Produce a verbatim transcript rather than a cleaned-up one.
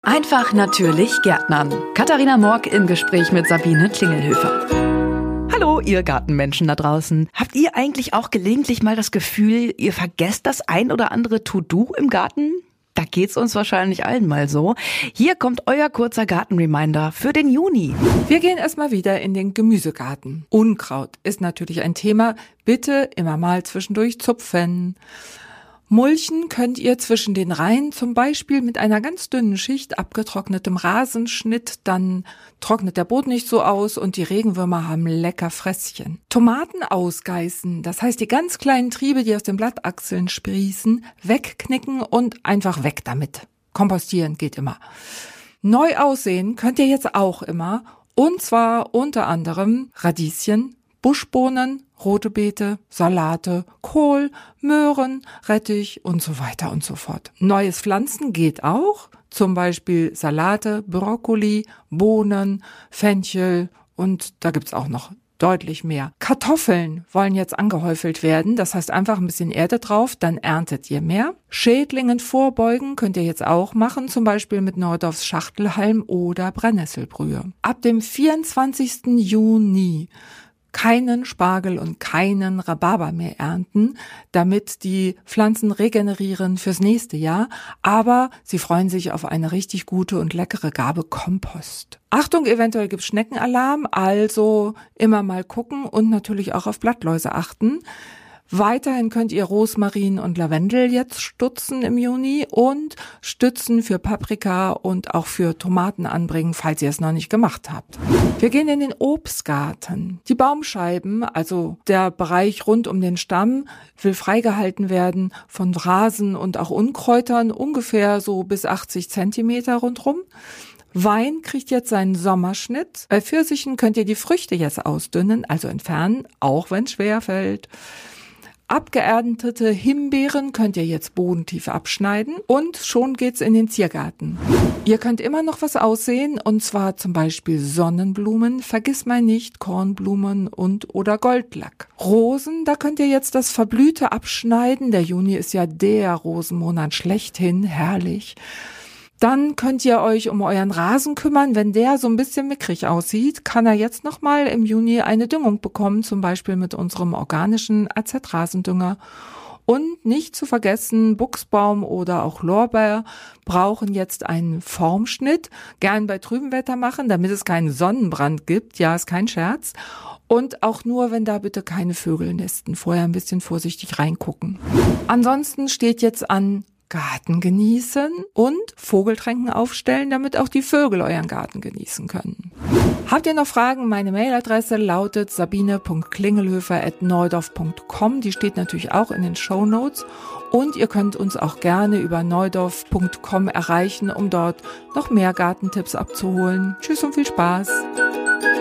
Einfach natürlich Gärtnern. Katharina Morg im Gespräch mit Sabine Klingelhöfer. Hallo, ihr Gartenmenschen da draußen. Habt ihr eigentlich auch gelegentlich mal das Gefühl, ihr vergesst das ein oder andere To-Do im Garten? Da geht's uns wahrscheinlich allen mal so. Hier kommt euer kurzer Gartenreminder für den Juni. Wir gehen erstmal wieder in den Gemüsegarten. Unkraut ist natürlich ein Thema. Bitte immer mal zwischendurch zupfen. Mulchen könnt ihr zwischen den Reihen zum Beispiel mit einer ganz dünnen Schicht abgetrocknetem Rasenschnitt, dann trocknet der Boden nicht so aus und die Regenwürmer haben lecker Fresschen. Tomaten ausgeißen, das heißt die ganz kleinen Triebe, die aus den Blattachseln sprießen, wegknicken und einfach weg damit. Kompostieren geht immer. Neu aussehen könnt ihr jetzt auch immer, und zwar unter anderem Radieschen, Buschbohnen, rote Beete, Salate, Kohl, Möhren, Rettich und so weiter und so fort. Neues Pflanzen geht auch, zum Beispiel Salate, Brokkoli, Bohnen, Fenchel und da gibt's auch noch deutlich mehr. Kartoffeln wollen jetzt angehäufelt werden, das heißt einfach ein bisschen Erde drauf, dann erntet ihr mehr. Schädlingen vorbeugen könnt ihr jetzt auch machen, zum Beispiel mit Neudorfs Schachtelhalm oder Brennnesselbrühe. Ab dem vierundzwanzigsten Juni keinen Spargel und keinen Rhabarber mehr ernten, damit die Pflanzen regenerieren fürs nächste Jahr, aber sie freuen sich auf eine richtig gute und leckere Gabe Kompost. Achtung, eventuell gibt's Schneckenalarm, also immer mal gucken und natürlich auch auf Blattläuse achten. Weiterhin könnt ihr Rosmarin und Lavendel jetzt stutzen im Juni und Stützen für Paprika und auch für Tomaten anbringen, falls ihr es noch nicht gemacht habt. Wir gehen in den Obstgarten. Die Baumscheiben, also der Bereich rund um den Stamm, will freigehalten werden von Rasen und auch Unkräutern, ungefähr so bis achtzig Zentimeter rundrum. Wein kriegt jetzt seinen Sommerschnitt. Bei Pfirsichen könnt ihr die Früchte jetzt ausdünnen, also entfernen, auch wenn es schwer fällt. Abgeerntete Himbeeren könnt ihr jetzt bodentief abschneiden und schon geht's in den Ziergarten. Ihr könnt immer noch was aussehen und zwar zum Beispiel Sonnenblumen, Vergissmeinnicht, Kornblumen und oder Goldlack. Rosen, da könnt ihr jetzt das Verblühte abschneiden. Der Juni ist ja der Rosenmonat schlechthin, herrlich. Dann könnt ihr euch um euren Rasen kümmern. Wenn der so ein bisschen mickrig aussieht, kann er jetzt nochmal im Juni eine Düngung bekommen, zum Beispiel mit unserem organischen A Z-Rasendünger. Und nicht zu vergessen, Buchsbaum oder auch Lorbeer brauchen jetzt einen Formschnitt. Gern bei trübem Wetter machen, damit es keinen Sonnenbrand gibt. Ja, ist kein Scherz. Und auch nur, wenn da bitte keine Vögel nisten. Vorher ein bisschen vorsichtig reingucken. Ansonsten steht jetzt an Garten genießen und Vogeltränken aufstellen, damit auch die Vögel euren Garten genießen können. Habt ihr noch Fragen? Meine Mailadresse lautet sabine punkt klingelhöfer at neudorf punkt com. Die steht natürlich auch in den Shownotes. Und ihr könnt uns auch gerne über neudorf punkt com erreichen, um dort noch mehr Gartentipps abzuholen. Tschüss und viel Spaß!